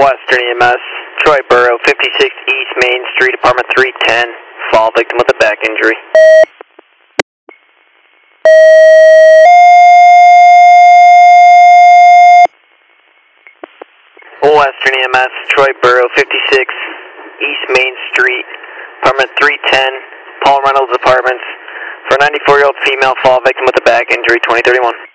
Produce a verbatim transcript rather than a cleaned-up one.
Western E M S, Troy Borough, fifty-six East Main Street, apartment three ten, fall victim with a back injury. Western E M S, Troy Borough, fifty-six East Main Street, apartment three ten, Paul Reynolds Apartments, for a ninety-four-year-old female fall victim with a back injury, twenty thirty-one.